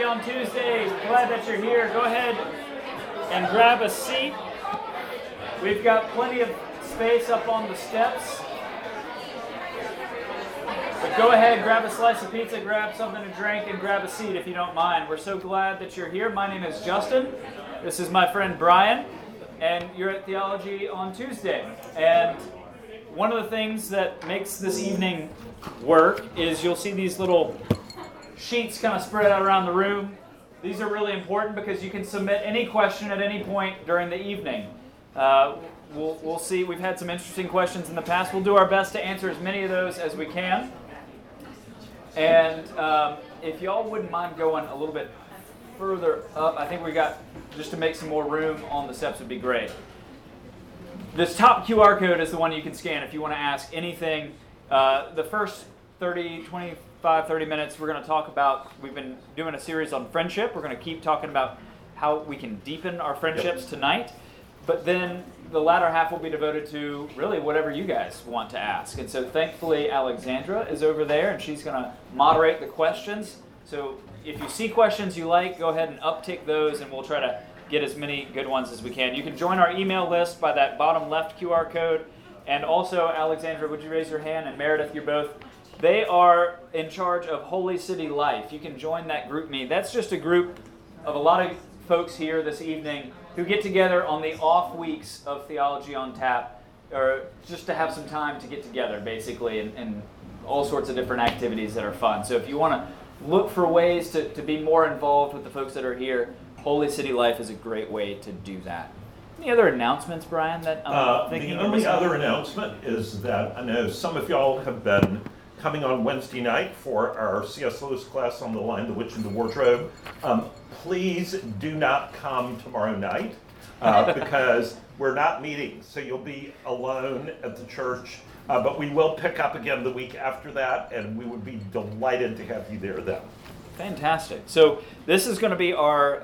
on Tuesdays. Glad that you're here. Go ahead and grab a seat. We've got plenty of space up on the steps. But go ahead, grab a slice of pizza, grab something to drink, and grab a seat if you don't mind. We're so glad that you're here. My name is Justin. This is my friend Brian, and you're at Theology on Tuesday. And one of the things that makes this evening work is you'll see these little sheets kind of spread out around the room. These are really important because you can submit any question at any point during the evening. We'll see. We've had some interesting questions in the past. We'll do our best to answer as many of those as we can. And if y'all wouldn't mind going a little bit further up, I think we got, just to make some more room on the steps would be great. This top QR code is the one you can scan if you want to ask anything. The first 30 minutes we're going to talk about, we've been doing a series on friendship. We're going to keep talking about how we can deepen our friendships tonight. But then the latter half will be devoted to really whatever you guys want to ask. And so thankfully Alexandra is over there and she's going to moderate the questions. So if you see questions you like, go ahead and uptick those and we'll try to get as many good ones as we can. You can join our email list by that bottom left QR code. And also, Alexandra, would you raise your hand? And Meredith, you're both. They are in charge of Holy City Life. You can join that group me. That's just a group of a lot of folks here this evening who get together on the off weeks of Theology on Tap, or just to have some time to get together, basically, and all sorts of different activities that are fun. So if you want to look for ways to be more involved with the folks that are here, Holy City Life is a great way to do that. Any other announcements, Brian, that I'm thinking of? The only other announcement is that I know some of y'all have been coming on Wednesday night for our C.S. Lewis class on The Lion, the Witch, and the Wardrobe. Please do not come tomorrow night because we're not meeting, so you'll be alone at the church. But we will pick up again the week after that, and we would be delighted to have you there then. Fantastic. So this is going to be our,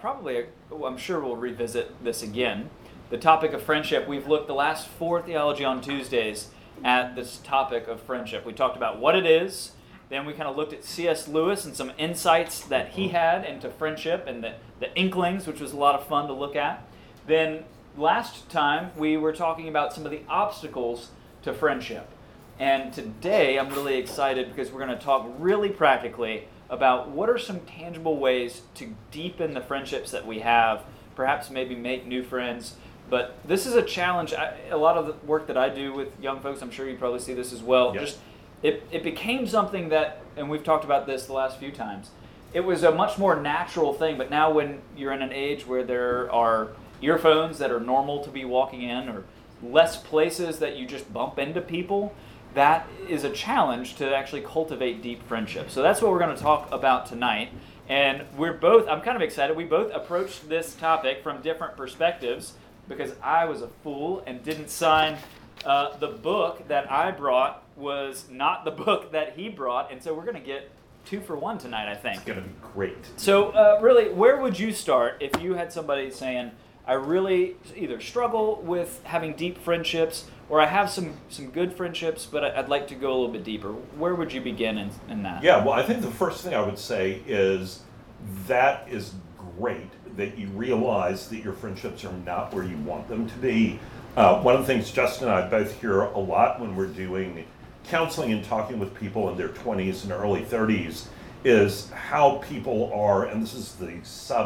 I'm sure we'll revisit this again, the topic of friendship. We've looked the last 4 Theology on Tuesdays at this topic of friendship. We talked about what it is, then we kind of looked at C.S. Lewis and some insights that he had into friendship and the Inklings, which was a lot of fun to look at. Then last time we were talking about some of the obstacles to friendship. And today I'm really excited because we're going to talk really practically about what are some tangible ways to deepen the friendships that we have, perhaps maybe make new friends. But this is a challenge. A lot of the work that I do with young folks, I'm sure you probably see this as well, Yes. It became something that, and we've talked about this the last few times, it was a much more natural thing, but now when you're in an age where there are earphones that are normal to be walking in, or less places that you just bump into people, that is a challenge to actually cultivate deep friendships. So that's what we're going to talk about tonight. And I'm kind of excited, we both approached this topic from different perspectives because I was a fool and didn't sign the book that I brought was not the book that he brought. And so we're going to get 2 for 1 tonight, I think. It's going to be great. So really, where would you start if you had somebody saying, I really either struggle with having deep friendships or I have some good friendships, but I'd like to go a little bit deeper. Where would you begin in that? Yeah, well, I think the first thing I would say is that is great that you realize that your friendships are not where you want them to be. One of the things Justin and I both hear a lot when we're doing counseling and talking with people in their 20s and early 30s is how people are, and this is the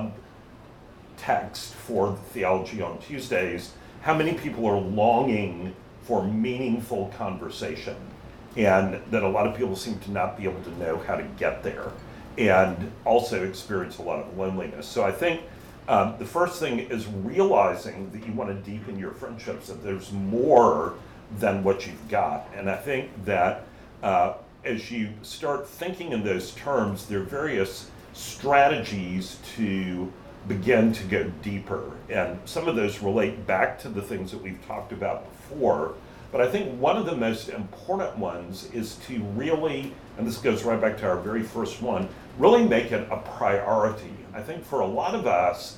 subtext for Theology on Tuesdays, how many people are longing for meaningful conversation, and that a lot of people seem to not be able to know how to get there, and also experience a lot of loneliness. So I think the first thing is realizing that you want to deepen your friendships, that there's more than what you've got. And I think that as you start thinking in those terms, there are various strategies to begin to go deeper. And some of those relate back to the things that we've talked about before. But I think one of the most important ones is to really, and this goes right back to our very first one, really make it a priority. I think for a lot of us,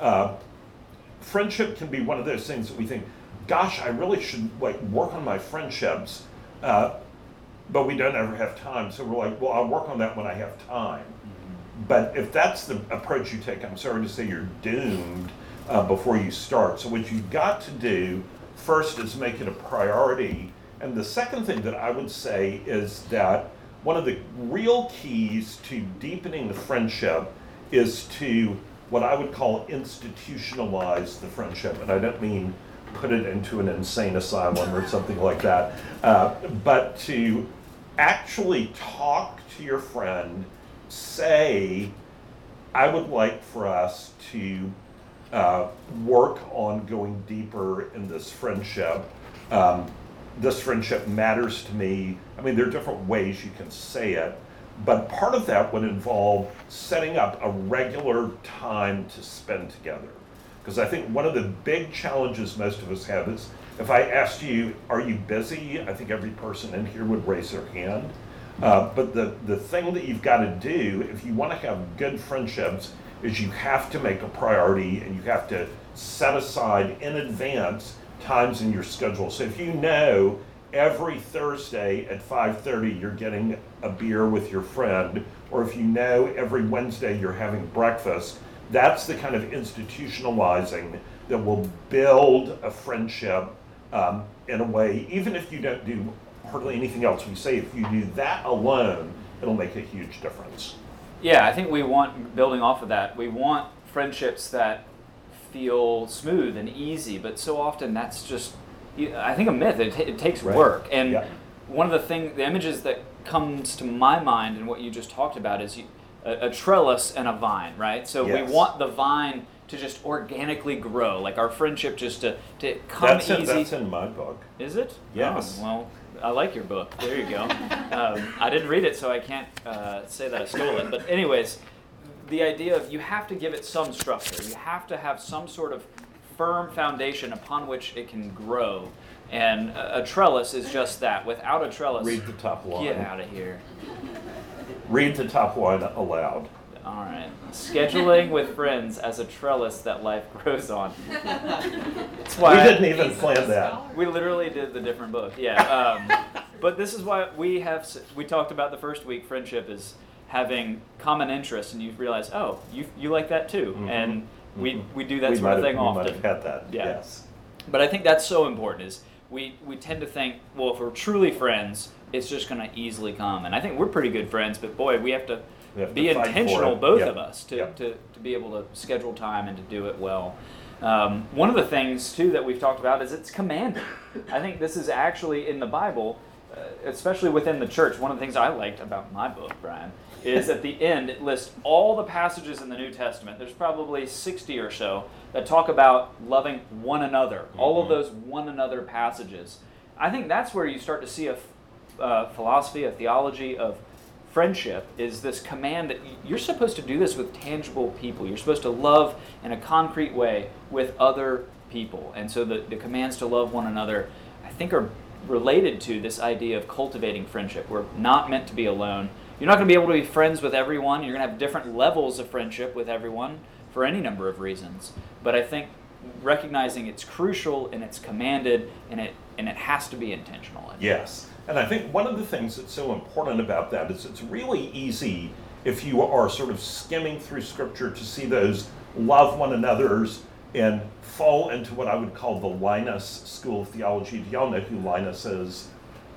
friendship can be one of those things that we think, gosh, I really should work on my friendships, but we don't ever have time. So we're like, well, I'll work on that when I have time. But if that's the approach you take, I'm sorry to say you're doomed before you start. So what you've got to do first is make it a priority. And the second thing that I would say is that one of the real keys to deepening the friendship is to what I would call institutionalize the friendship. And I don't mean put it into an insane asylum or something like that, but to actually talk to your friend, say, I would like for us to work on going deeper in this friendship. This friendship matters to me. I mean, there are different ways you can say it, but part of that would involve setting up a regular time to spend together. Because I think one of the big challenges most of us have is, if I asked you, are you busy? I think every person in here would raise their hand. But the thing that you've got to do, if you want to have good friendships, is you have to make a priority and you have to set aside in advance times in your schedule. So if you know every Thursday at 5:30 you're getting a beer with your friend, or if you know every Wednesday you're having breakfast, that's the kind of institutionalizing that will build a friendship in a way, even if you don't do hardly anything else. We say if you do that alone, it'll make a huge difference. Yeah, I think we want, building off of that, we want friendships that feel smooth and easy, but so often that's just, I think, a myth. It takes work. And one of the images that comes to my mind in what you just talked about is a trellis and a vine, right? So we want the vine to just organically grow, like our friendship just to come easy. That's in my book. Is it? Yes. Oh, well, I like your book. There you go. I didn't read it, so I can't say that I stole it. But anyways, the idea of you have to give it some structure. You have to have some sort of firm foundation upon which it can grow. And a trellis is just that. Without a trellis, read the top line. Get out of here. Read the top line aloud. All right. Scheduling with friends as a trellis that life grows on. That's why we didn't even plan that. We literally did the different book. Yeah. But this is why we talked about the first week, friendship is having common interests, and you realize, oh, you like that too. Mm-hmm. And we do that sort of thing often. We might have had that, yes. But I think that's so important is we tend to think, well, if we're truly friends, it's just going to easily come. And I think we're pretty good friends, but boy, we have to be intentional, both of us, to be able to schedule time and to do it well. One of the things, too, that we've talked about is it's commanded. I think this is actually in the Bible, especially within the church. One of the things I liked about my book, Brian, is at the end it lists all the passages in the New Testament. There's probably 60 or so that talk about loving one another. Mm-hmm. All of those one another passages. I think that's where you start to see a philosophy, a theology of friendship, is this command that you're supposed to do this with tangible people. You're supposed to love in a concrete way with other people. And so the commands to love one another, I think, are related to this idea of cultivating friendship. We're not meant to be alone. You're not going to be able to be friends with everyone. You're going to have different levels of friendship with everyone for any number of reasons. But I think recognizing it's crucial and it's commanded and it has to be intentional. Yes. And I think one of the things that's so important about that is it's really easy if you are sort of skimming through Scripture to see those love one another's and fall into what I would call the Linus School of Theology. Do y'all know who Linus is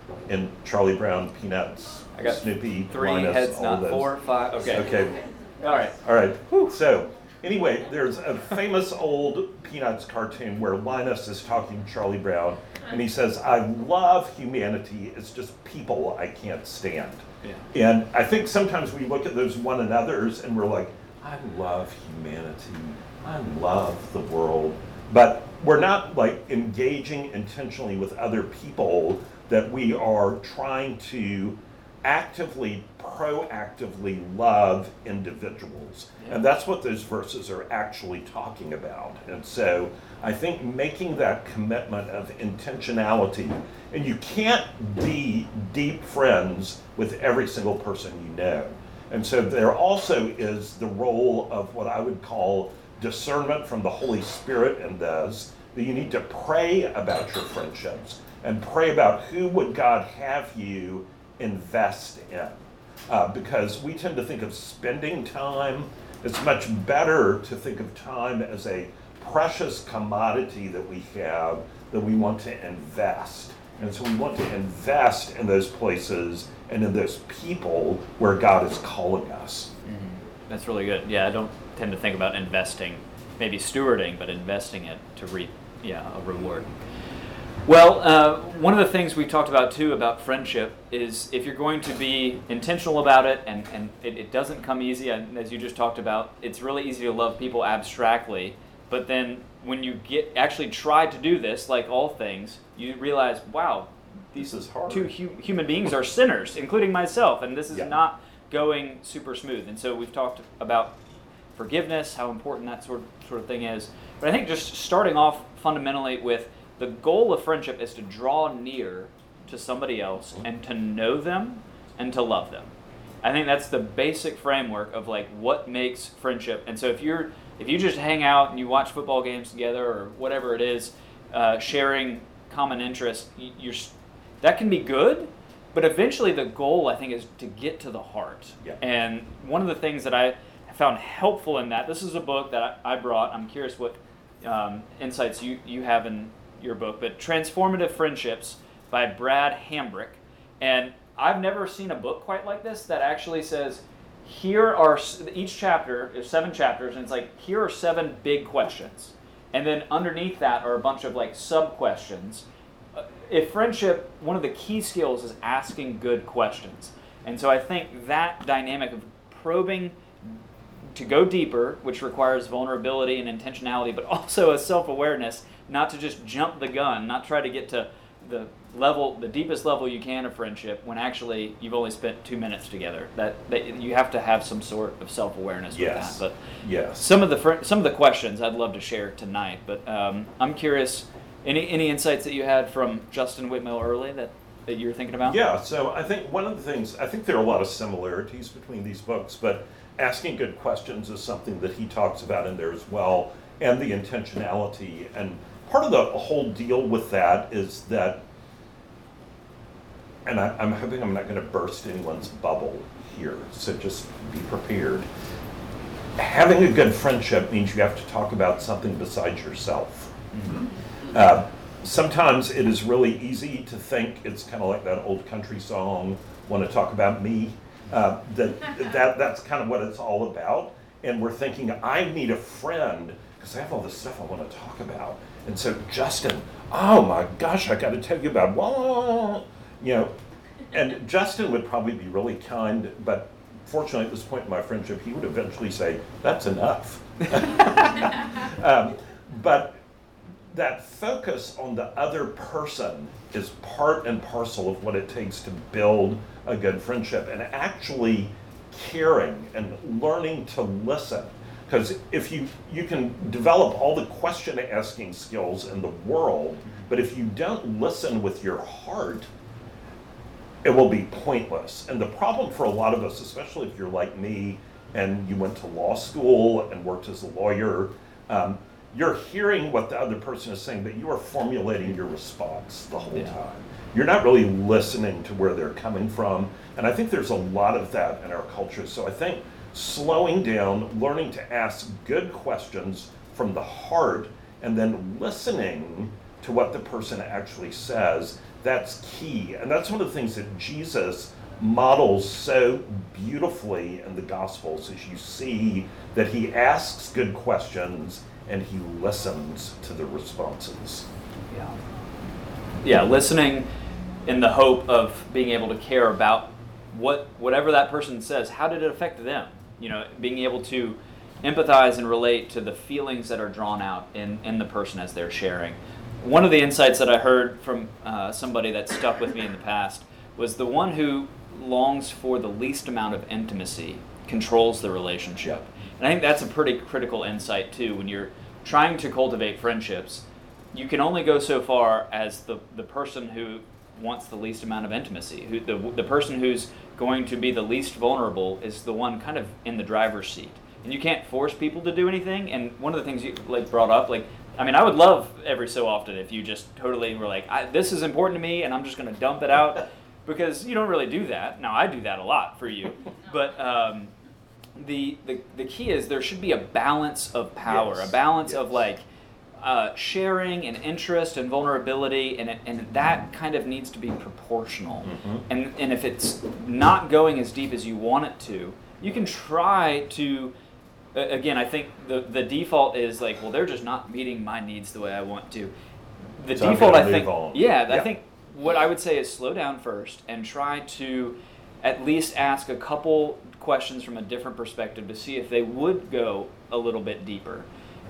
in Charlie Brown, Peanuts, I got Snoopy, 3 Linus, heads, all not those. 4, 5. Okay. All right. Whew. So anyway, there's a famous old Peanuts cartoon where Linus is talking to Charlie Brown, and he says, I love humanity, it's just people I can't stand. Yeah. And I think sometimes we look at those one another's and we're like, I love humanity, I love the world, but we're not like engaging intentionally with other people, that we are trying to actively, proactively love individuals. Yeah. And that's what those verses are actually talking about. And so I think making that commitment of intentionality, and you can't be deep friends with every single person you know. And so there also is the role of what I would call discernment from the Holy Spirit in this, that you need to pray about your friendships and pray about who would God have you invest in. because we tend to think of spending time. It's much better to think of time as a precious commodity that we have that we want to invest. And so we want to invest in those places and in those people where God is calling us. Mm-hmm. That's really good. Yeah, I don't tend to think about investing, maybe stewarding, but investing it to reap, a reward. Well, one of the things we talked about too about friendship is if you're going to be intentional about it, and it doesn't come easy, and as you just talked about, it's really easy to love people abstractly, but then when you actually try to do this, like all things, you realize, wow, these two human beings are sinners, including myself, and this is not going super smooth. And so we've talked about forgiveness, how important that sort of thing is. But I think just starting off fundamentally with the goal of friendship is to draw near to somebody else and to know them and to love them. I think that's the basic framework of like what makes friendship. And so if you just hang out and you watch football games together or whatever it is, sharing common interests, that can be good. But eventually the goal, I think, is to get to the heart. Yeah. And one of the things that I found helpful in that, this is a book that I brought. I'm curious what insights you have in your book, but Transformative Friendships by Brad Hambrick. And I've never seen a book quite like this that actually says, here are, each chapter is 7 chapters, and it's like, here are 7 big questions. And then underneath that are a bunch of like sub-questions. If friendship, one of the key skills is asking good questions. And so I think that dynamic of probing to go deeper, which requires vulnerability and intentionality, but also a self-awareness, not to just jump the gun, not try to get to the deepest level you can of friendship when actually you've only spent 2 minutes together. That you have to have some sort of self-awareness with that. But some of the questions I'd love to share tonight. But I'm curious, any insights that you had from Justin Whitmore early that you're thinking about? Yeah. So I think one of the things, I think there are a lot of similarities between these books, but asking good questions is something that he talks about in there as well, and the intentionality. And part of the whole deal with that is that, and I'm hoping I'm not going to burst anyone's bubble here, so just be prepared. Having a good friendship means you have to talk about something besides yourself. Mm-hmm. Sometimes it is really easy to think, it's kind of like that old country song, want to talk about me. That's kind of what it's all about. And we're thinking, I need a friend because I have all this stuff I want to talk about. And so, Justin, oh my gosh, I got to tell you about, and Justin would probably be really kind, but fortunately at this point in my friendship, he would eventually say, that's enough. But that focus on the other person is part and parcel of what it takes to build a good friendship, and actually caring and learning to listen. Because if you can develop all the question asking skills in the world, but if you don't listen with your heart, it will be pointless. And the problem for a lot of us, especially if you're like me and you went to law school and worked as a lawyer, you're hearing what the other person is saying, but you are formulating your response the whole time. You're not really listening to where they're coming from. And I think there's a lot of that in our culture. So I think slowing down, learning to ask good questions from the heart, and then listening to what the person actually says, that's key. And that's one of the things that Jesus models so beautifully in the Gospels, is you see that he asks good questions and he listens to the responses. Yeah, listening in the hope of being able to care about whatever that person says, how did it affect them? Being able to empathize and relate to the feelings that are drawn out in the person as they're sharing. One of the insights that I heard from somebody that stuck with me in the past was the one who longs for the least amount of intimacy controls the relationship. And I think that's a pretty critical insight too. When you're trying to cultivate friendships, you can only go so far as the person who wants the least amount of intimacy. The person who's going to be the least vulnerable is the one kind of in the driver's seat. And you can't force people to do anything. And one of the things you brought up, I would love every so often if you just totally were like, this is important to me and I'm just going to dump it out. because you don't really do that. Now, I do that a lot for you, but the key is there should be a balance of power, Yes. a balance Yes. of like sharing and interest and vulnerability, and that kind of needs to be proportional. And if it's not going as deep as you want it to, you can try to. Again, I think the default is like, well, they're just not meeting my needs the way I want to. The So I'm default, gonna I think, move on. I think what I would say is slow down first and try to at least ask a couple questions from a different perspective to see if they would go a little bit deeper.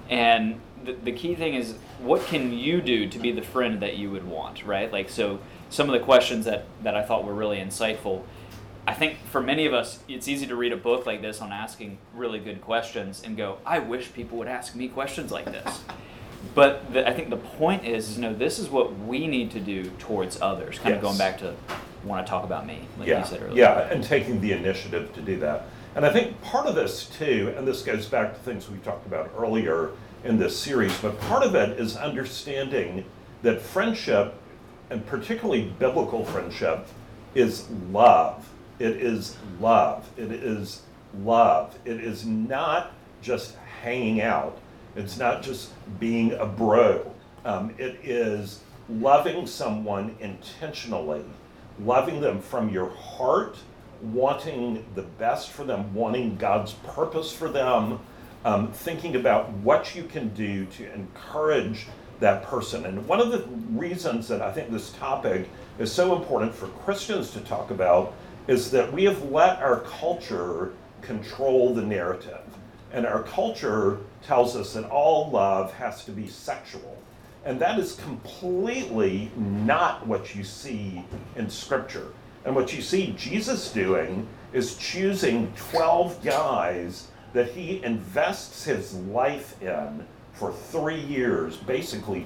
And the key thing is, what can you do to be the friend that you would want, right? Like, so some of the questions that I thought were really insightful, I think for many of us, it's easy to read a book like this on asking really good questions and go, I wish people would ask me questions like this. But I think the point is, this is what we need to do towards others, kind of Yes. going back to when I talk about me, like Yeah, you said earlier. yeah, and taking the initiative to do that. And I think part of this too, and this goes back to things we talked about earlier in this series, but part of it is understanding that friendship, and particularly biblical friendship, is love. It is love. It is love. It is not just hanging out. It's not just being a bro. It is loving someone intentionally, loving them from your heart, wanting the best for them, wanting God's purpose for them, thinking about what you can do to encourage that person. And one of the reasons that I think this topic is so important for Christians to talk about is that we have let our culture control the narrative. And our culture tells us that all love has to be sexual. And that is completely not what you see in Scripture. And what you see Jesus doing is choosing 12 guys that he invests his life in for 3 years, basically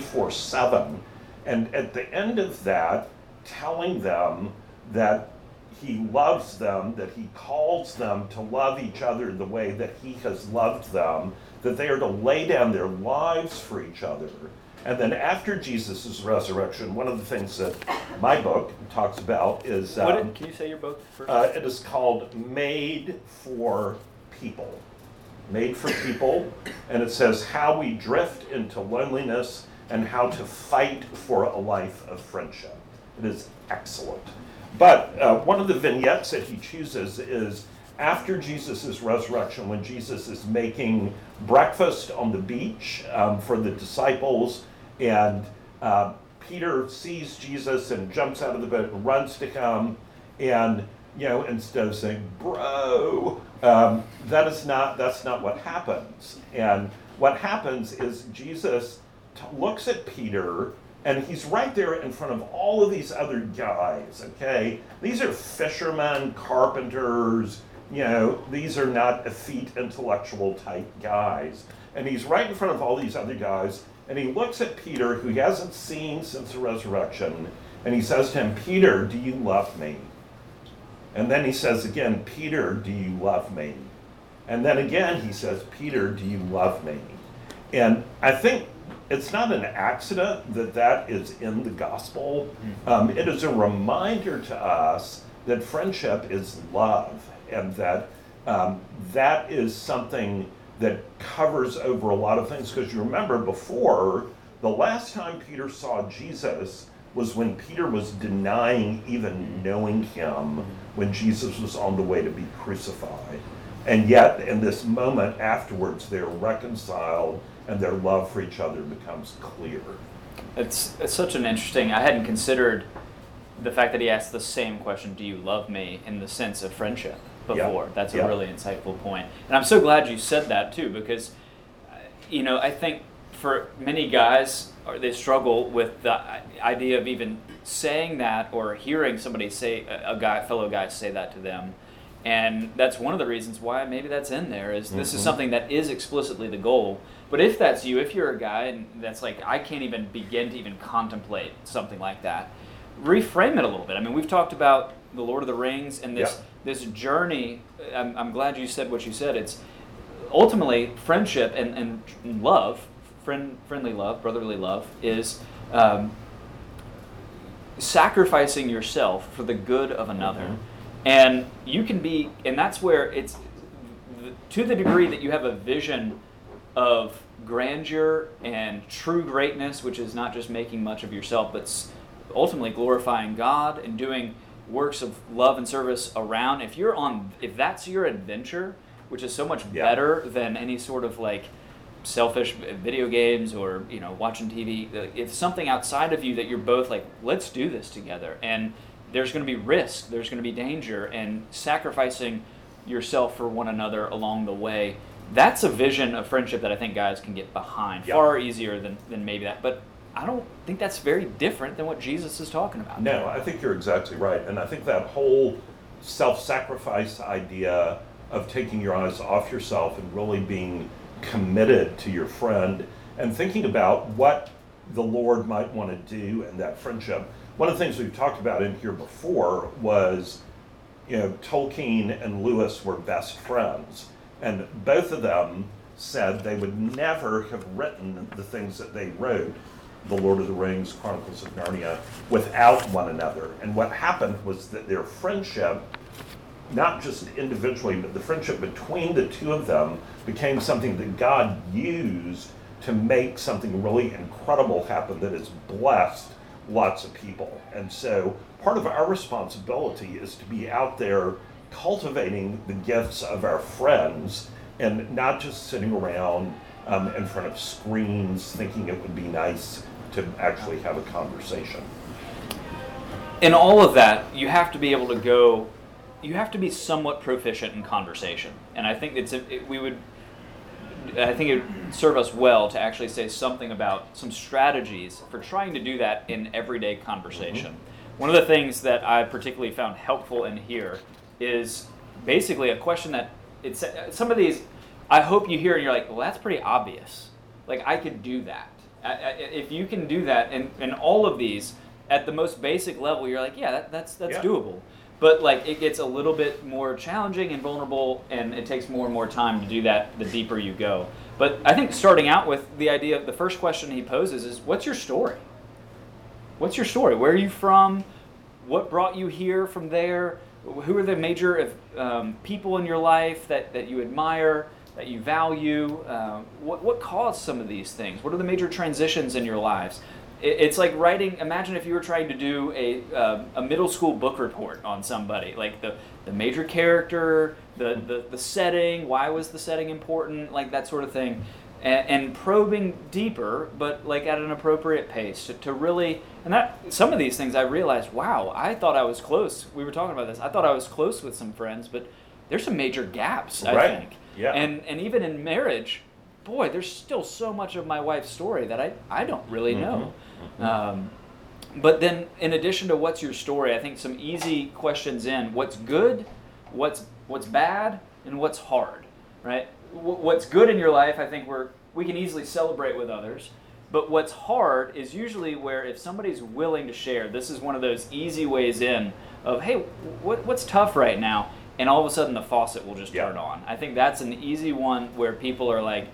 24/7. And at the end of that, telling them that he loves them, that he calls them to love each other the way that he has loved them, that they are to lay down their lives for each other. And then after Jesus' resurrection, one of the things that my book talks about is... can you say your book first? It is called Made for People. Made for People. And it says how we drift into loneliness and how to fight for a life of friendship. It is excellent. But one of the vignettes that he chooses is after Jesus' resurrection, when Jesus is making breakfast on the beach for the disciples, and Peter sees Jesus and jumps out of the boat and runs to him, and instead of saying, bro, that's not what happens. And what happens is Jesus looks at Peter, and he's right there in front of all of these other guys, okay? These are fishermen, carpenters, these are not effete intellectual type guys. And he's right in front of all these other guys, and he looks at Peter, who he hasn't seen since the resurrection, and he says to him, Peter, do you love me? And then he says again, Peter, do you love me? And then again he says, Peter, do you love me? And I think it's not an accident that is in the gospel. It is a reminder to us that friendship is love, and that that is something that covers over a lot of things. Because you remember before, the last time Peter saw Jesus was when Peter was denying even knowing him when Jesus was on the way to be crucified. And yet, in this moment afterwards, they're reconciled, and their love for each other becomes clear. It's such an interesting, I hadn't considered the fact that he asked the same question, do you love me, in the sense of friendship before. That's a really insightful point. And I'm so glad you said that too, because, I think for many guys, they struggle with the idea of even saying that or hearing somebody say, fellow guy say that to them. And that's one of the reasons why maybe that's in there, is this is something that is explicitly the goal. But if that's you, if you're a guy and that's like, I can't even begin to even contemplate something like that, reframe it a little bit. I mean, we've talked about the Lord of the Rings and this journey. I'm glad you said what you said. It's ultimately friendship and love, friendly love, brotherly love, is sacrificing yourself for the good of another. Mm-hmm. And you can be, and that's where it's, to the degree that you have a vision of grandeur and true greatness, which is not just making much of yourself, but ultimately glorifying God and doing works of love and service around. If that's your adventure, which is so much better than any sort of like selfish video games or watching TV. It's something outside of you that you're both like, let's do this together. And there's going to be risk, there's going to be danger, and sacrificing yourself for one another along the way. That's a vision of friendship that I think guys can get behind far easier than maybe that. But I don't think that's very different than what Jesus is talking about. No, I think you're exactly right. And I think that whole self-sacrifice idea of taking your eyes off yourself and really being committed to your friend and thinking about what the Lord might want to do in that friendship. One of the things we've talked about in here before was, Tolkien and Lewis were best friends. And both of them said they would never have written the things that they wrote, The Lord of the Rings, Chronicles of Narnia, without one another. And what happened was that their friendship, not just individually, but the friendship between the two of them became something that God used to make something really incredible happen that has blessed lots of people. And so part of our responsibility is to be out there cultivating the gifts of our friends and not just sitting around in front of screens thinking it would be nice to actually have a conversation. In all of that, you have to be able to you have to be somewhat proficient in conversation. And I think it would serve us well to actually say something about some strategies for trying to do that in everyday conversation. Mm-hmm. One of the things that I particularly found helpful in here is basically a question that some of these I hope you hear and you're like, well, that's pretty obvious. Like, I could do that. If you can do that in all of these, at the most basic level, you're like, yeah, that's doable. But like, it gets a little bit more challenging and vulnerable, and it takes more and more time to do that the deeper you go. But I think starting out with the idea of the first question he poses is, what's your story? What's your story? Where are you from? What brought you here from there? Who are the major people in your life that you admire, that you value? What caused some of these things? What are the major transitions in your lives? It's like writing, imagine if you were trying to do a middle school book report on somebody, like the major character, the setting, why was the setting important, like that sort of thing. And probing deeper, but like at an appropriate pace to really, and that some of these things I realized, wow, I thought I was close. We were talking about this. I thought I was close with some friends, but there's some major gaps, I think. Yeah. And even in marriage, boy, there's still so much of my wife's story that I don't really know. Mm-hmm. But then, in addition to what's your story, I think some easy questions in what's good, what's bad, and what's hard, right? What's good in your life, I think we can easily celebrate with others. But what's hard is usually where if somebody's willing to share, this is one of those easy ways in of, hey, what's tough right now? And all of a sudden the faucet will just turn on. I think that's an easy one where people are like,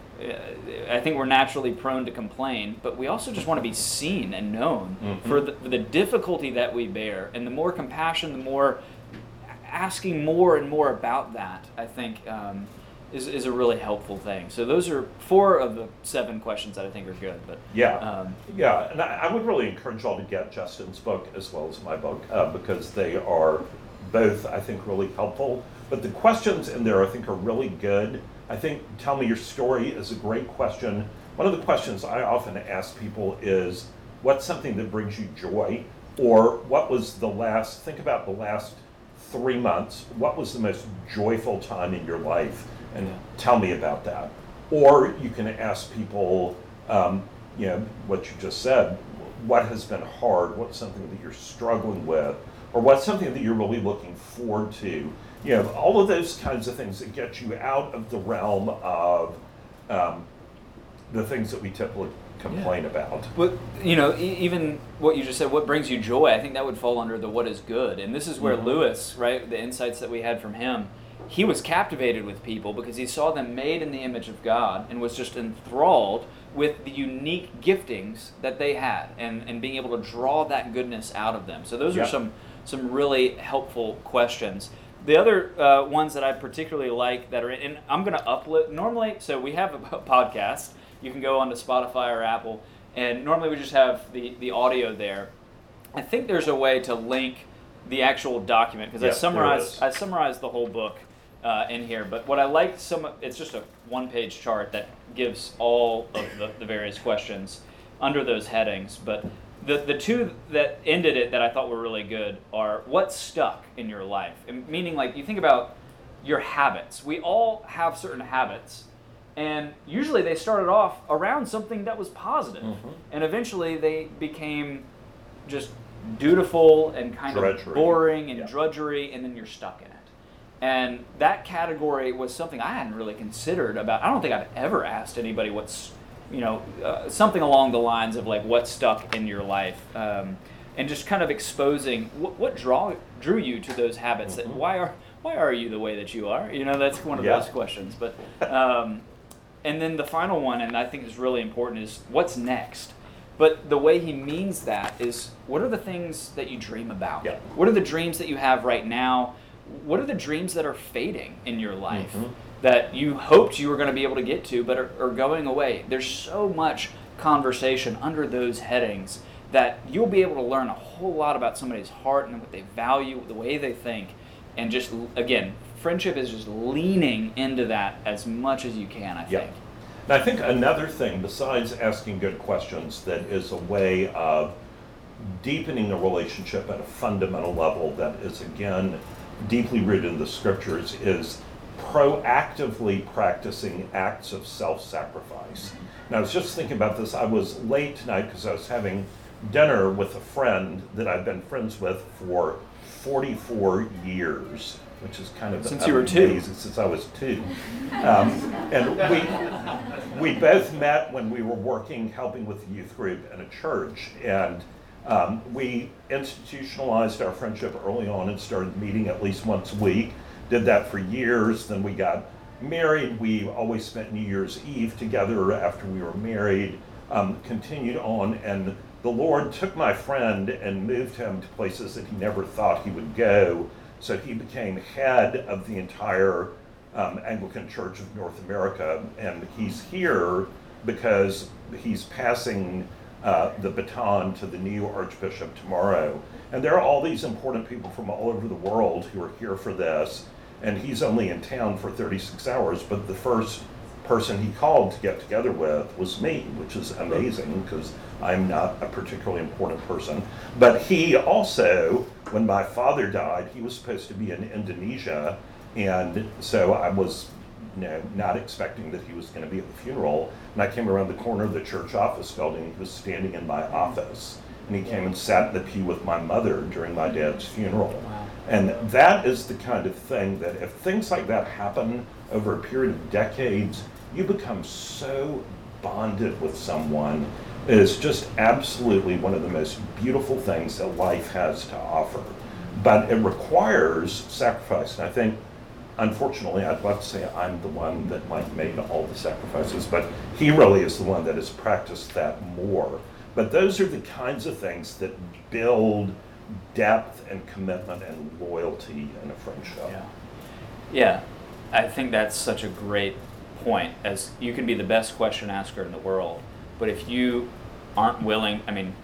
I think we're naturally prone to complain, but we also just want to be seen and known for the difficulty that we bear. And the more compassion, the more asking more and more about that, I think, is a really helpful thing. So those are 4 of the 7 questions that I think are good. But and I would really encourage y'all to get Justin's book as well as my book because they are both, I think, really helpful. But the questions in there, I think, are really good. I think tell me your story is a great question. One of the questions I often ask people is, what's something that brings you joy? Or what was think about the last 3 months, what was the most joyful time in your life? And tell me about that. Or you can ask people, what you just said, what has been hard? What's something that you're struggling with? Or what's something that you're really looking forward to? All of those kinds of things that get you out of the realm of the things that we typically complain about. But, even what you just said, what brings you joy, I think that would fall under the what is good. And this is where Lewis, right, the insights that we had from him, he was captivated with people because he saw them made in the image of God and was just enthralled with the unique giftings that they had, and being able to draw that goodness out of them. So those are some really helpful questions. The other ones that I particularly like that are, and I'm going to upload normally, so we have a podcast. You can go onto Spotify or Apple, and normally we just have the audio there. I think there's a way to link the actual document, because I summarized the whole book in here. But what I like, it's just a one-page chart that gives all of the various questions under those headings. But the two that ended it that I thought were really good are what stuck in your life. And meaning, like, you think about your habits. We all have certain habits, and usually they started off around something that was positive. Mm-hmm. And eventually they became just dutiful and kind of boring and drudgery, and then you're stuck in it. And that category was something I hadn't really considered about. I don't think I've ever asked anybody what's, something along the lines of like what stuck in your life, and just kind of exposing what drew you to those habits. Mm-hmm. That why are you the way that you are? That's one of those questions. But and then the final one, and I think is really important, is what's next. But the way he means that is, what are the things that you dream about? Yeah. What are the dreams that you have right now? What are the dreams that are fading in your life? Mm-hmm. That you hoped you were going to be able to get to, but are going away? There's so much conversation under those headings that you'll be able to learn a whole lot about somebody's heart and what they value, the way they think. And just, again, friendship is just leaning into that as much as you can, I think. And I think another thing, besides asking good questions, that is a way of deepening a relationship at a fundamental level that is, again, deeply rooted in the scriptures, is proactively practicing acts of self-sacrifice. And I was just thinking about this. I was late tonight because I was having dinner with a friend that I've been friends with for 44 years, which is kind of since you were two. Since I was two. And we both met when we were helping with the youth group in a church. And we institutionalized our friendship early on and started meeting at least once a week. Did that for years. Then we got married. We always spent New Year's Eve together after we were married. Continued on, and the Lord took my friend and moved him to places that he never thought he would go. So he became head of the entire Anglican Church of North America, and he's here because he's passing the baton to the new Archbishop tomorrow. And there are all these important people from all over the world who are here for this, and he's only in town for 36 hours, but the first person he called to get together with was me, which is amazing because I'm not a particularly important person. But he also, when my father died, he was supposed to be in Indonesia, and so I was not expecting that he was going to be at the funeral. And I came around the corner of the church office building. He was standing in my office, and he came and sat in the pew with my mother during my dad's funeral. Wow. And that is the kind of thing that if things like that happen over a period of decades, you become so bonded with someone. It is just absolutely one of the most beautiful things that life has to offer. But it requires sacrifice. And I think, unfortunately, I'd love to say I'm the one that made all the sacrifices, but he really is the one that has practiced that more. But those are the kinds of things that build depth and commitment and loyalty in a friendship. Yeah, I think that's such a great point. As you can be the best question asker in the world, but if you aren't willing,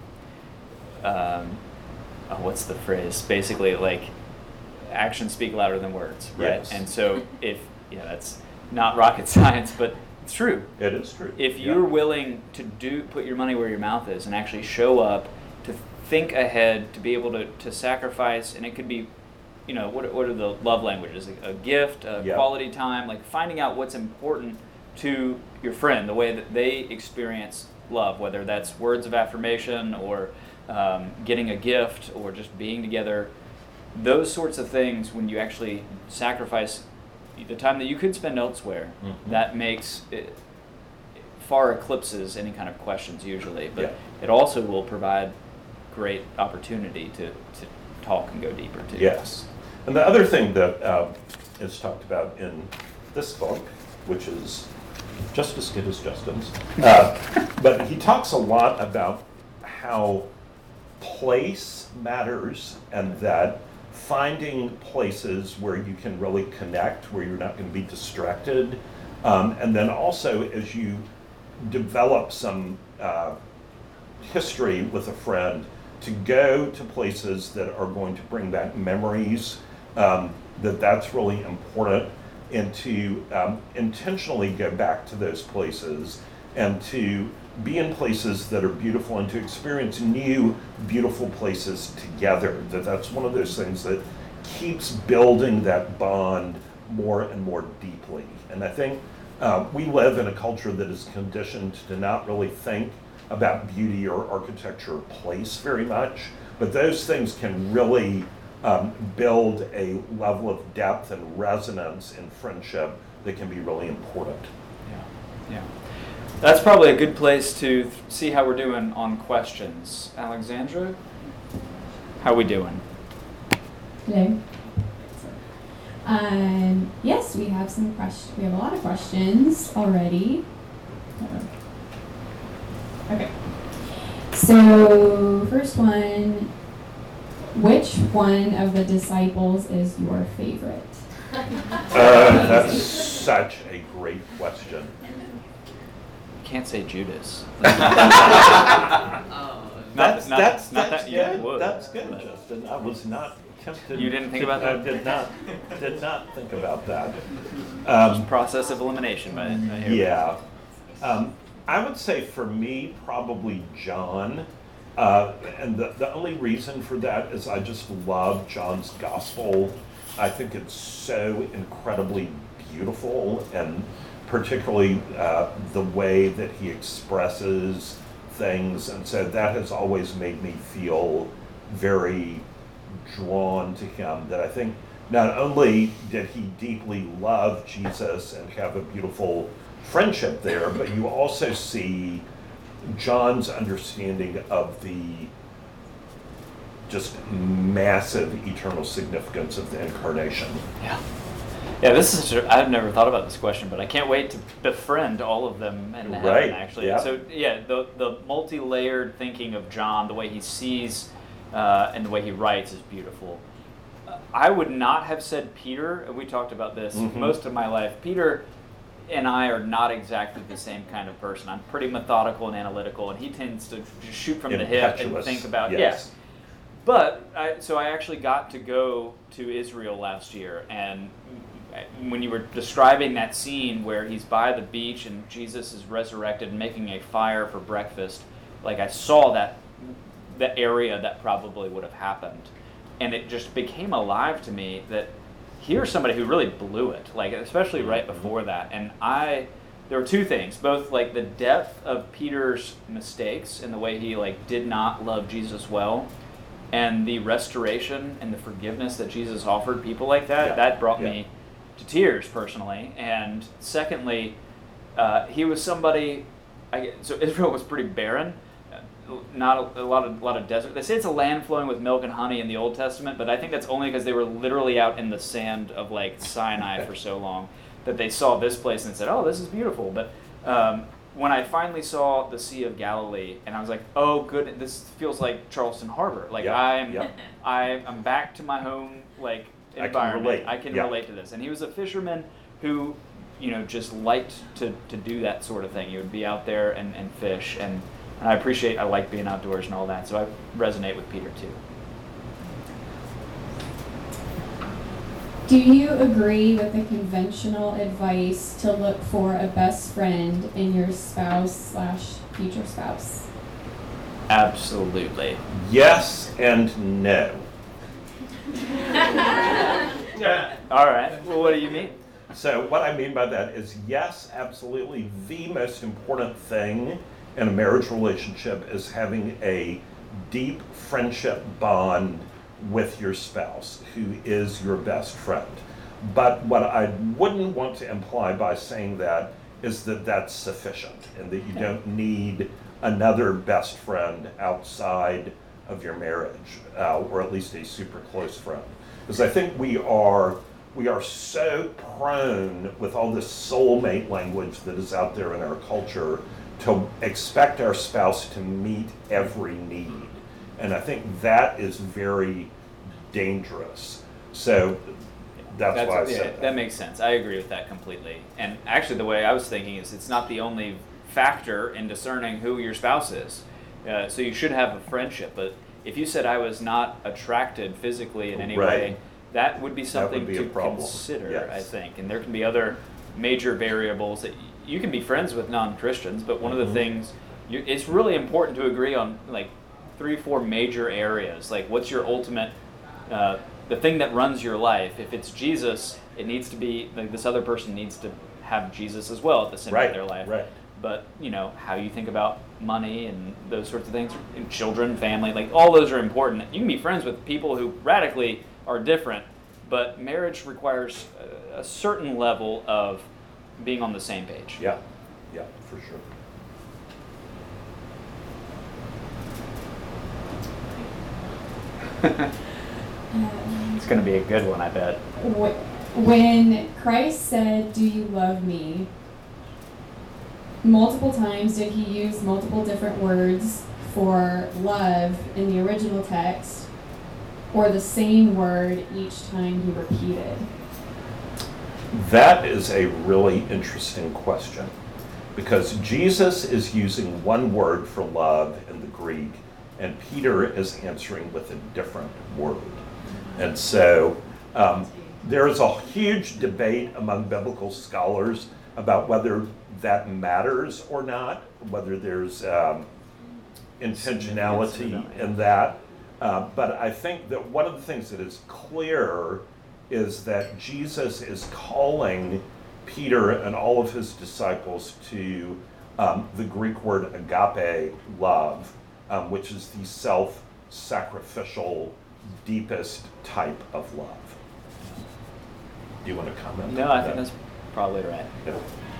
what's the phrase? Basically, like, actions speak louder than words, right? Yes. And so that's not rocket science, but it's true. It is true. If you're willing to put your money where your mouth is and actually show up, to think ahead, to be able to sacrifice, and it could be, what are the love languages? A gift, quality time, like finding out what's important to your friend, the way that they experience love, whether that's words of affirmation or getting a gift or just being together. Those sorts of things, when you actually sacrifice the time that you could spend elsewhere, that makes it far eclipses any kind of questions usually, but it also will provide great opportunity to talk and go deeper too. Yes. And the other thing that is talked about in this book, which is just as good as Justin's. But he talks a lot about how place matters and that finding places where you can really connect, where you're not going to be distracted, and then also as you develop some history with a friend, to go to places that are going to bring back memories, that's really important, and to intentionally go back to those places and to be in places that are beautiful and to experience new beautiful places together. That's one of those things that keeps building that bond more and more deeply. And I think we live in a culture that is conditioned to not really think about beauty or architecture or place very much, but those things can really build a level of depth and resonance in friendship that can be really important. Yeah. That's probably a good place to see how we're doing on questions. Alexandra, how we doing? Today. Yes, we have some questions. We have a lot of questions already. Okay. So, first one, which one of the disciples is your favorite? That's such a great question. Can't say Judas. That's that good. would. That's good, Justin. I was not tempted. You didn't think about that? I did not think about that. Process of elimination, but Yeah. I would say for me, probably John. And the only reason for that is I just love John's gospel. I think it's so incredibly beautiful, and particularly the way that he expresses things. And so that has always made me feel very drawn to him, that I think not only did he deeply love Jesus and have a beautiful friendship there, but you also see John's understanding of the just massive eternal significance of the incarnation. Yeah, this is I've never thought about this question, but I can't wait to befriend all of them in heaven, Right, actually. yeah. So the multi-layered thinking of John, the way he sees and the way he writes is beautiful. I would not have said Peter, and we talked about this most of my life. Peter and I are not exactly the same kind of person. I'm pretty methodical and analytical, and he tends to just shoot from the hip and Impetuous, think about, yes. But I actually got to go to Israel last year, and when you were describing that scene where he's by the beach and Jesus is resurrected and making a fire for breakfast, like I saw that area that probably would have happened. And it just became alive to me that here's somebody who really blew it, like especially right before that. And there were two things, both like the depth of Peter's mistakes and the way he like did not love Jesus well, and the restoration and the forgiveness that Jesus offered people like that. That brought me to tears personally. And secondly, he was somebody. So Israel was pretty barren. Not a lot of desert. They say it's a land flowing with milk and honey in the Old Testament, but I think that's only because they were literally out in the sand of like Sinai for so long that they saw this place and said, "Oh, this is beautiful." But when I finally saw the Sea of Galilee, and I was like, "Oh, good, this feels like Charleston Harbor." Like I'm back to my home like environment. I can relate to this. And he was a fisherman who, just liked to do that sort of thing. He would be out there and fish and I like being outdoors and all that, so I resonate with Peter too. Do you agree with the conventional advice to look for a best friend in your spouse/future spouse? Absolutely. Yes and no. All right. Well, what do you mean? So what I mean by that is yes, absolutely. The most important thing in a marriage relationship is having a deep friendship bond with your spouse who is your best friend. But what I wouldn't want to imply by saying that is that that's sufficient and that you don't need another best friend outside of your marriage, or at least a super close friend. Because I think we are we are so prone with all this soulmate language that is out there in our culture to expect our spouse to meet every need. And I think that is very dangerous. So that's why I said that. That makes sense. I agree with that completely. And actually the way I was thinking is it's not the only factor in discerning who your spouse is. So you should have a friendship, but if you said I was not attracted physically in any way, that would be something to consider, yes. I think. And there can be other major variables that you can be friends with non-Christians, but one of the things, it's really important to agree on like 3-4 major areas. Like what's your ultimate, the thing that runs your life. If it's Jesus, it needs to be, like this other person needs to have Jesus as well at the center of their life. Right. But, how you think about money and those sorts of things, and children, family, like all those are important. You can be friends with people who radically are different, but marriage requires a certain level of being on the same page. Yeah, for sure. It's going to be a good one, I bet. When Christ said, "Do you love me?" multiple times did he use multiple different words for love in the original text, or the same word each time he repeated? That is a really interesting question, because Jesus is using one word for love in the Greek, and Peter is answering with a different word. And so there is a huge debate among biblical scholars about whether that matters or not, whether there's intentionality in that. But I think that one of the things that is clear is that Jesus is calling Peter and all of his disciples to the Greek word agape, love, which is the self-sacrificial, deepest type of love. Do you want to comment? No, I think that's probably right. Yeah.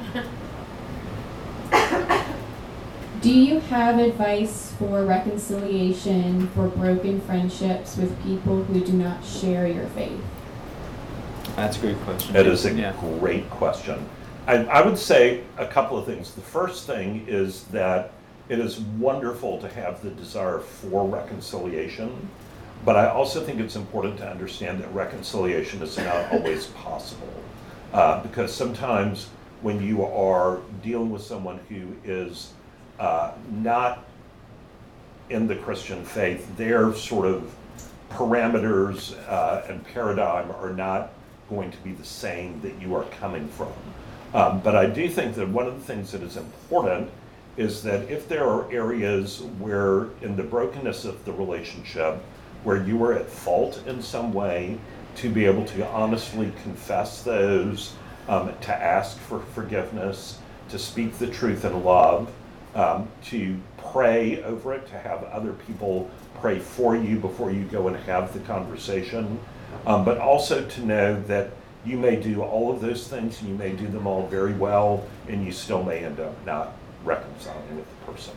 Do you have advice for reconciliation for broken friendships with people who do not share your faith? That's a great question. It is a great question. I would say a couple of things. The first thing is that it is wonderful to have the desire for reconciliation, but I also think it's important to understand that reconciliation is not always possible, because sometimes when you are dealing with someone who is not in the Christian faith, their sort of parameters and paradigm are not going to be the same that you are coming from. But I do think that one of the things that is important is that if there are areas where in the brokenness of the relationship where you were at fault in some way, to be able to honestly confess those, to ask for forgiveness, to speak the truth in love, to pray over it, to have other people pray for you before you go and have the conversation, but also to know that you may do all of those things and you may do them all very well, and you still may end up not reconciling with the person.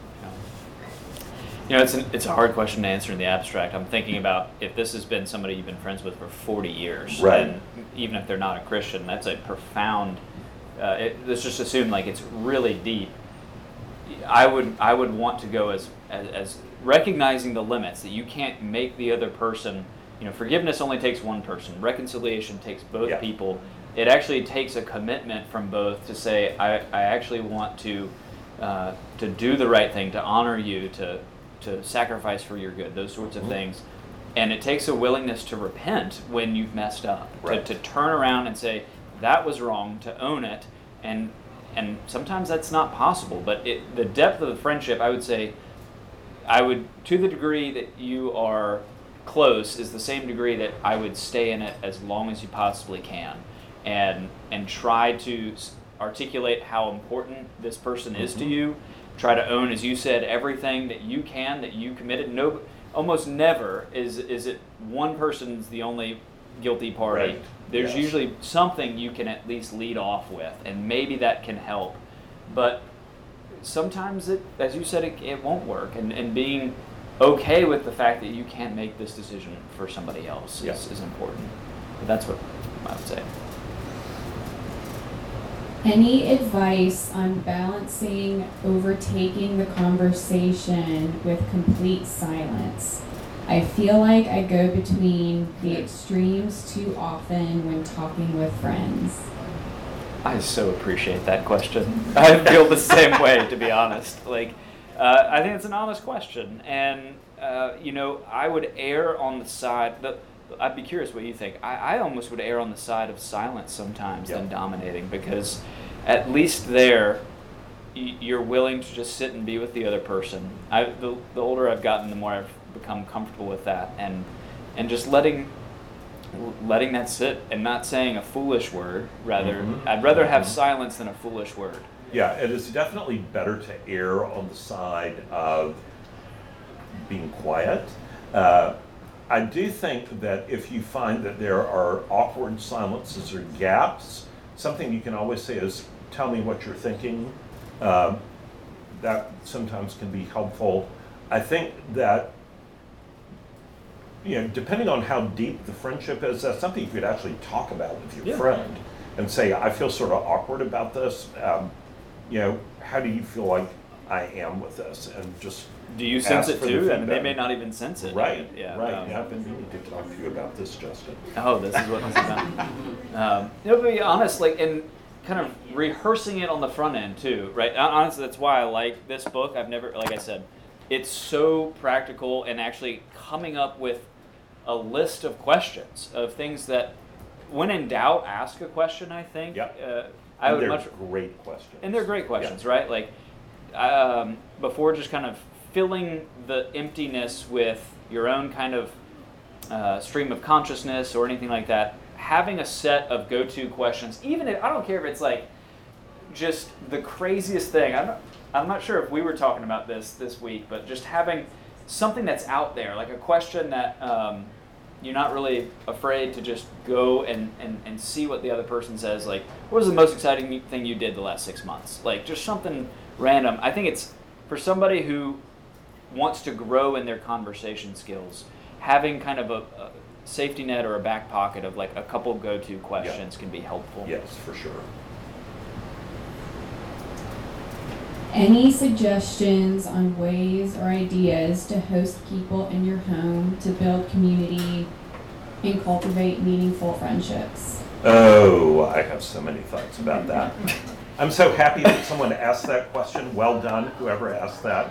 It's a hard question to answer in the abstract. I'm thinking about if this has been somebody you've been friends with for 40 years, right. And even if they're not a Christian, that's a profound, let's just assume like it's really deep. I would want to go as recognizing the limits, that you can't make the other person, forgiveness only takes one person, reconciliation takes both people. It actually takes a commitment from both to say, I actually want to do the right thing, to honor you, to sacrifice for your good, those sorts of things. And it takes a willingness to repent when you've messed up, right. to turn around and say, that was wrong, to own it. And sometimes that's not possible, but the depth of the friendship, I would say, to the degree that you are close, is the same degree that I would stay in it as long as you possibly can, and try to articulate how important this person is to you. Try to own, as you said, everything that you can, that you committed. No, almost never is it one person's the only guilty party. Right. There's usually something you can at least lead off with, and maybe that can help. But sometimes, as you said, it won't work. And being okay with the fact that you can't make this decision for somebody else is important. But that's what I would say. Any advice on balancing overtaking the conversation with complete silence? I feel like I go between the extremes too often when talking with friends. I so appreciate that question. I feel the same way, to be honest. Like, I think it's an honest question, and I would err on the side. I'd be curious what you think. I almost would err on the side of silence sometimes than dominating, because at least there, you're willing to just sit and be with the other person. The older I've gotten, the more I've become comfortable with that, and just letting that sit and not saying a foolish word. I'd rather have silence than a foolish word. Yeah, it is definitely better to err on the side of being quiet. I do think that if you find that there are awkward silences or gaps, something you can always say is, tell me what you're thinking. That sometimes can be helpful. I think that, depending on how deep the friendship is, that's something you could actually talk about with your friend and say, I feel sort of awkward about this. How do you feel like I am with this? And just do you sense it too? I mean, they may not even sense it. Right. I've been meaning to talk to you about this, Justin. Oh, this is what this is about. To be honest, and kind of rehearsing it on the front end too, right? Honestly, that's why I like this book. I've never, like I said, it's so practical, and actually coming up with a list of questions of things that, when in doubt, ask a question. I think. Great questions. And they're great questions, right? Like, before just kind of filling the emptiness with your own kind of stream of consciousness or anything like that, having a set of go-to questions, even if, I don't care if it's like just the craziest thing. I'm not sure if we were talking about this week, but just having something that's out there, like a question that you're not really afraid to just go and see what the other person says. Like, what was the most exciting thing you did the last 6 months? Like, just something random. I think it's, for somebody who wants to grow in their conversation skills, having kind of a safety net or a back pocket of like a couple go-to questions can be helpful. Yes, for sure. Any suggestions on ways or ideas to host people in your home to build community and cultivate meaningful friendships? Oh, I have so many thoughts about that. I'm so happy that someone asked that question. Well done, whoever asked that.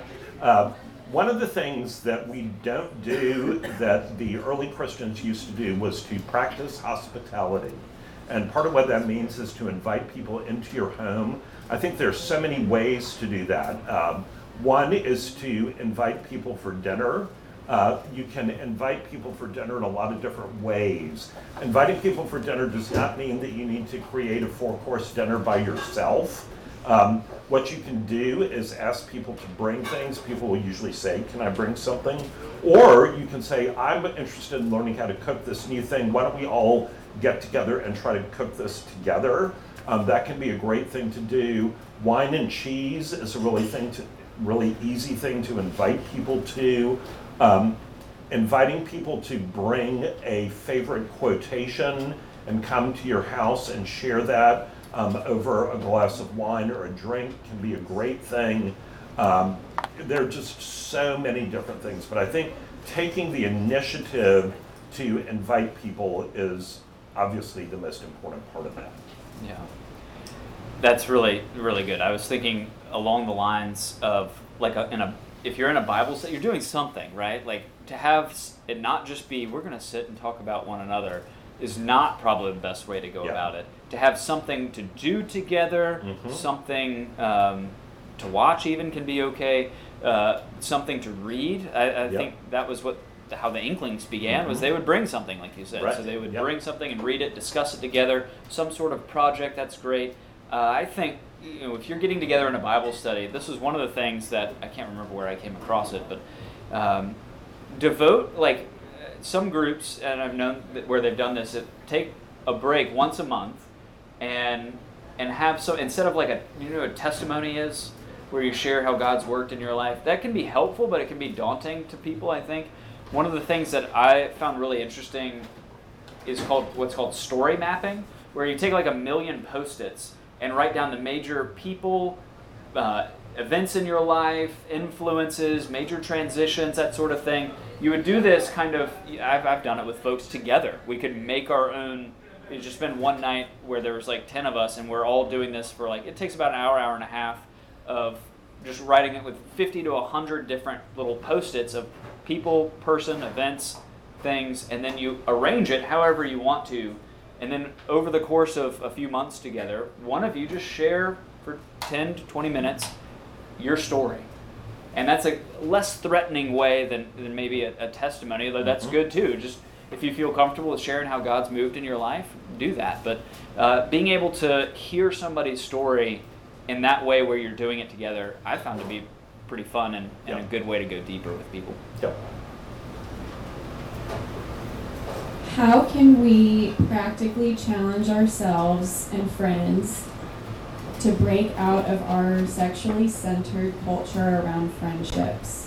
One of the things that we don't do that the early Christians used to do was to practice hospitality. And part of what that means is to invite people into your home. I think there's so many ways to do that. One is to invite people for dinner. You can invite people for dinner in a lot of different ways. Inviting people for dinner does not mean that you need to create a 4-course dinner by yourself. What you can do is ask people to bring things. People will usually say, can I bring something? Or you can say, I'm interested in learning how to cook this new thing. Why don't we all get together and try to cook this together? That can be a great thing to do. Wine and cheese is a really easy thing to invite people to. Inviting people to bring a favorite quotation and come to your house and share that over a glass of wine or a drink can be a great thing. There are just so many different things, but I think taking the initiative to invite people is obviously the most important part of that. Yeah, that's really, really good. I was thinking along the lines of like if you're in a Bible study, you're doing something, right? Like, to have it not just be, we're going to sit and talk about one another, is not probably the best way to go about it. To have something to do together, something to watch even can be okay, something to read. I think that was how the Inklings began, was they would bring something, like you said. Right. So they would bring something and read it, discuss it together, some sort of project. That's great. I think, if you're getting together in a Bible study, this is one of the things that, I can't remember where I came across it, but devote, like, some groups, and I've known where they've done this, take a break once a month and have some, instead of like a testimony is, where you share how God's worked in your life. That can be helpful, but it can be daunting to people, I think. One of the things that I found really interesting is called what's called story mapping, where you take like 1 million Post-its and write down the major people, events in your life, influences, major transitions, that sort of thing. You would do this kind of, I've done it with folks together. We could make our own. It's just been one night where there was like 10 of us, and we're all doing this for like, it takes about an hour, hour and a half of just writing it with 50 to 100 different little Post-its of people, person, events, things, and then you arrange it however you want to. And then over the course of a few months together, one of you just share for 10 to 20 minutes your story. And that's a less threatening way than maybe a testimony, though that's good too. Just if you feel comfortable with sharing how God's moved in your life, do that. But being able to hear somebody's story in that way where you're doing it together, I found to be pretty fun and a good way to go deeper with people. Yep. How can we practically challenge ourselves and friends to break out of our sexually centered culture around friendships?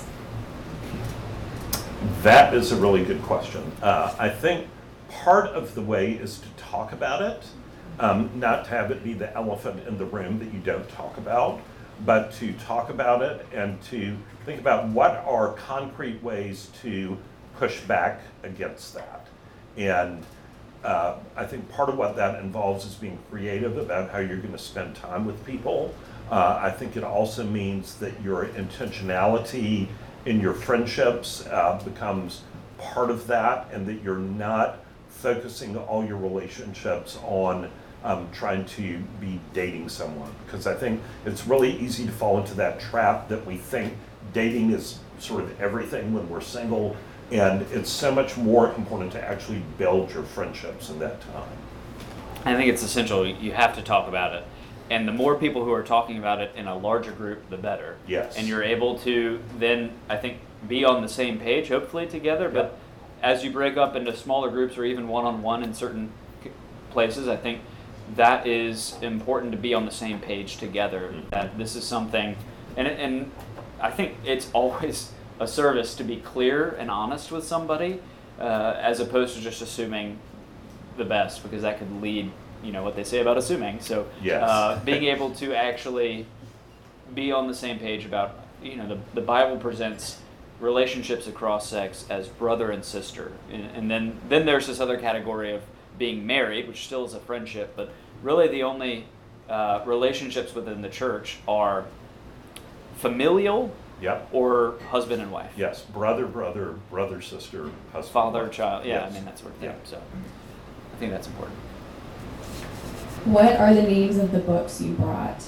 That is a really good question. I think part of the way is to talk about it, not to have it be the elephant in the room that you don't talk about, but to talk about it and to think about what are concrete ways to push back against that. And I think part of what that involves is being creative about how you're going to spend time with people. I think it also means that your intentionality in your friendships becomes part of that, and that you're not focusing all your relationships on trying to be dating someone. Because I think it's really easy to fall into that trap that we think dating is sort of everything when we're single. And it's so much more important to actually build your friendships in that time. I think it's essential. You have to talk about it. And the more people who are talking about it in a larger group, the better. Yes. And you're able to then, I think, be on the same page, hopefully together. Yep. But as you break up into smaller groups or even one-on-one in certain places, I think that is important to be on the same page together. Mm-hmm. That this is something, and I think it's always a service to be clear and honest with somebody, as opposed to just assuming the best, because that could lead, what they say about assuming. So yes. Being able to actually be on the same page about, the Bible presents relationships across sex as brother and sister. And then there's this other category of being married, which still is a friendship, but really the only relationships within the church are familial. Yep. Or husband and wife. Yes, brother, sister, husband, father, wife. child. Yeah, yes. That sort of thing. Yeah. So I think that's important. What are the names of the books you brought?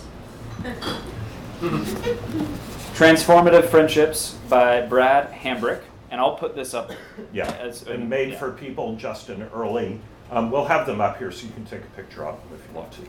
Transformative Friendships by Brad Hambrick, and I'll put this up. Yeah, and made for people just and early. We'll have them up here so you can take a picture of them if you want to.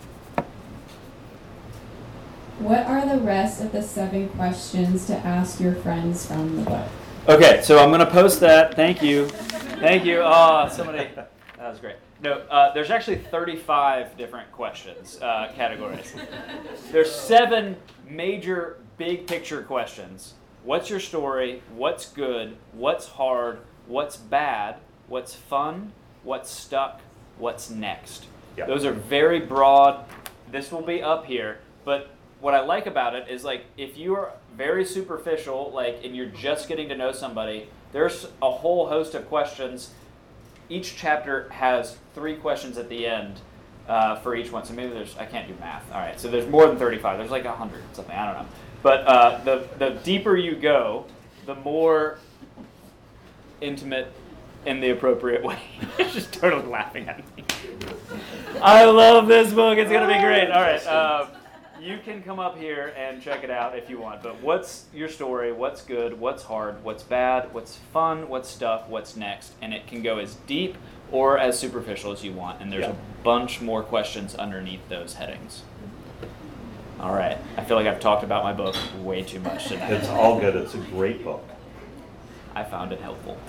What are the rest of the 7 questions to ask your friends from the book? Okay, so I'm going to post that. Thank you. Thank you. Oh, somebody. That was great. No, there's actually 35 different questions, categories. There's 7 major big picture questions. What's your story? What's good? What's hard? What's bad? What's fun? What's stuck? What's next? Yep. Those are very broad. This will be up here, but what I like about it is, like, if you are very superficial, and you're just getting to know somebody, there's a whole host of questions. Each chapter has 3 questions at the end for each one. So maybe I can't do math. All right, so there's more than 35. There's like 100 something. I don't know. But the deeper you go, the more intimate in the appropriate way. It's just totally laughing at me. I love this book. It's going to be great. All right. You can come up here and check it out if you want, but what's your story? What's good? What's hard? What's bad? What's fun? What's stuff? What's next? And it can go as deep or as superficial as you want, and there's a bunch more questions underneath those headings. All right. I feel like I've talked about my book way too much tonight. It's all good. It's a great book. I found it helpful.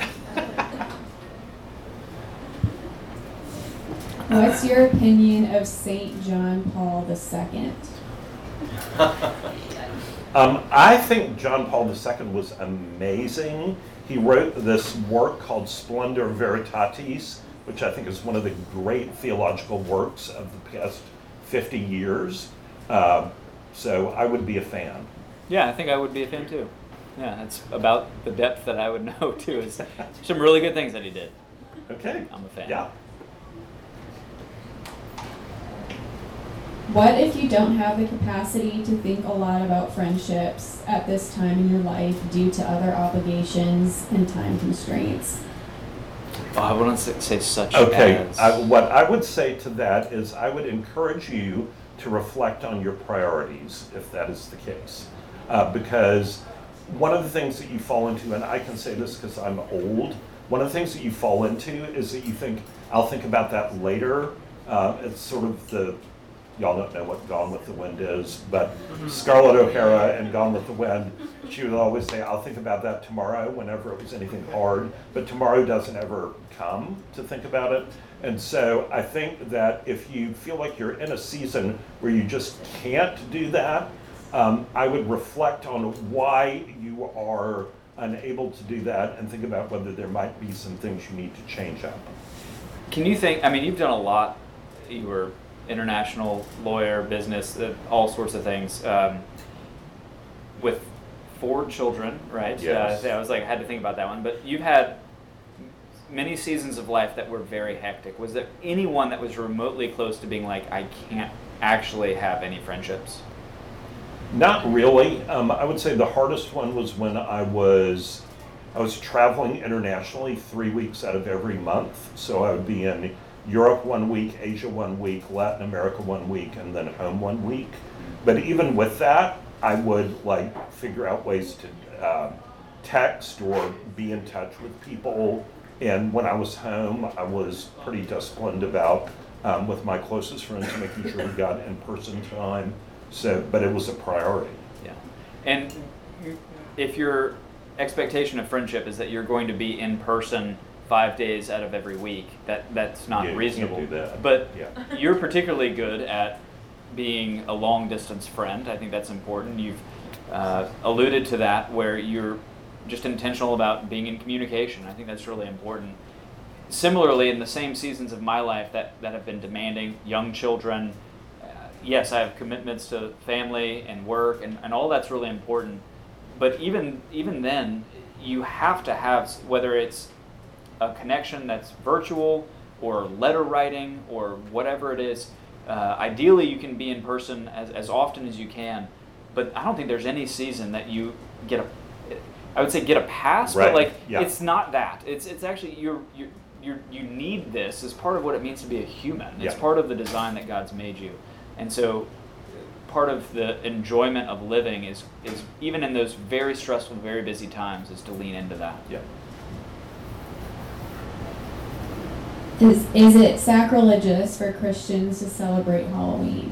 What's your opinion of St. John Paul II? I think John Paul II was amazing. He wrote this work called Splendor Veritatis, which I think is one of the great theological works of the past 50 years. So I would be a fan. Yeah, I think I would be a fan too. Yeah, it's about the depth that I would know too. Is some really good things that he did. Okay. I'm a fan. Yeah. What if you don't have the capacity to think a lot about friendships at this time in your life due to other obligations and time constraints? Oh, I wouldn't say such Okay. as. What I would say to that is I would encourage you to reflect on your priorities, if that is the case. Because one of the things that you fall into, and I can say this because I'm old, one of the things that you fall into is that you think, I'll think about that later. It's sort of y'all don't know what Gone with the Wind is, but Scarlett O'Hara in Gone with the Wind, she would always say, I'll think about that tomorrow whenever it was anything hard, but tomorrow doesn't ever come to think about it. And so I think that if you feel like you're in a season where you just can't do that, I would reflect on why you are unable to do that and think about whether there might be some things you need to change up. Can you think? I mean, you've done a lot. You were international lawyer, business, all sorts of things. With 4 children, right? Yes. I was like, I had to think about that one. But you've had many seasons of life that were very hectic. Was there anyone that was remotely close to being like, I can't actually have any friendships? Not really. I would say the hardest one was when I was traveling internationally 3 weeks out of every month. So I would be in Europe 1 week, Asia 1 week, Latin America 1 week, and then home 1 week. But even with that, I would figure out ways to text or be in touch with people. And when I was home, I was pretty disciplined about with my closest friends making sure we got in-person time. So, but it was a priority. Yeah. And if your expectation of friendship is that you're going to be in person 5 days out of every week, that's not reasonable. You can't do that. But yeah. You're particularly good at being a long distance friend. I think that's important. You've alluded to that, where you're just intentional about being in communication. I think that's really important. Similarly, in the same seasons of my life that have been demanding, young children, yes, I have commitments to family and work, and all that's really important. But even then, you have to have, whether it's a connection that's virtual or letter writing or whatever it is, ideally you can be in person as often as you can. But I don't think there's any season that you get a pass, right. But yeah. It's not that. It's actually you need this as part of what it means to be a human. It's yeah. part of the design that God's made you. And so part of the enjoyment of living is even in those very stressful, very busy times, is to lean into that. Yeah. Is it sacrilegious for Christians to celebrate Halloween?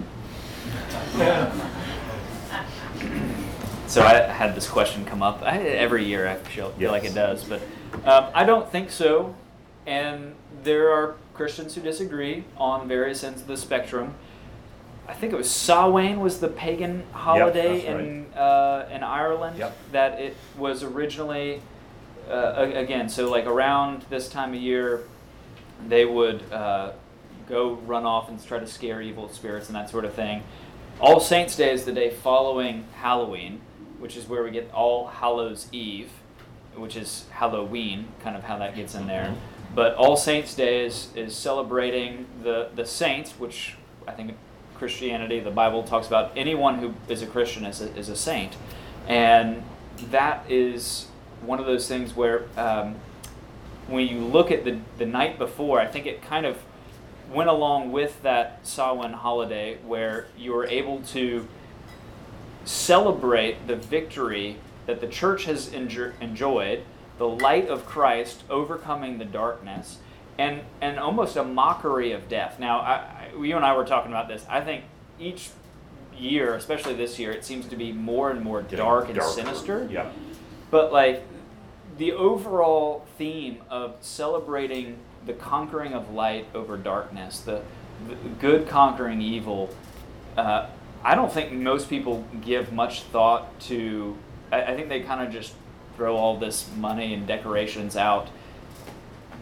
So I had this question come up every year. I feel Yes. like it does, but I don't think so. And there are Christians who disagree on various ends of the spectrum. I think it was Samhain was the pagan holiday Yep, that's in Ireland. Yep. That it was originally again. So around this time of year, they would go run off and try to scare evil spirits and that sort of thing. All Saints' Day is the day following Halloween, which is where we get All Hallows' Eve, which is Halloween, kind of how that gets in there. But All Saints' Day is celebrating the saints, which I think Christianity, the Bible talks about anyone who is a Christian is a saint. And that is one of those things where when you look at the night before, I think it kind of went along with that Samhain holiday where you were able to celebrate the victory that the church has enjoyed, the light of Christ overcoming the darkness, and almost a mockery of death. Now, you and I were talking about this. I think each year, especially this year, it seems to be more and more dark and sinister. Yeah. But the overall theme of celebrating the conquering of light over darkness, the good conquering evil, I don't think most people give much thought to. I think they kind of just throw all this money and decorations out.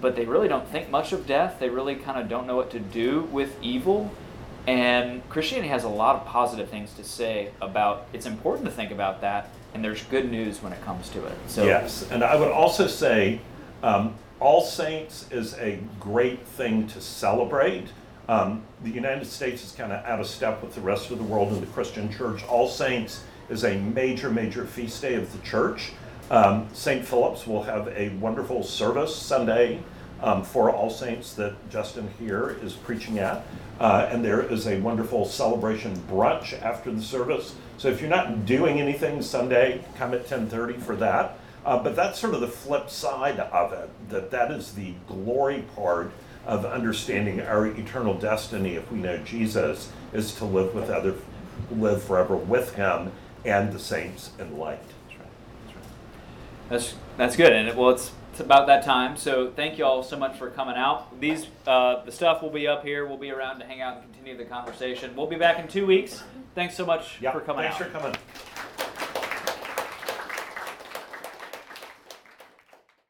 but they really don't think much of death. They really kind of don't know what to do with evil. And Christianity has a lot of positive things to say about it's important to think about that, and there's good news when it comes to it. So yes, and I would also say All Saints is a great thing to celebrate. The United States is kind of out of step with the rest of the world in the Christian church. All Saints is a major, major feast day of the church. St. Philip's will have a wonderful service Sunday for All Saints that Justin here is preaching at. And there is a wonderful celebration brunch after the service. So if you're not doing anything Sunday, come at 10:30 for that. But that's sort of the flip side of it, that is the glory part of understanding our eternal destiny if we know Jesus is to live forever with him and the saints in light. That's good, and it's about that time. So thank you all so much for coming out. The stuff will be up here. We'll be around to hang out and continue the conversation. We'll be back in 2 weeks. Thanks so much for coming out. Thanks for coming.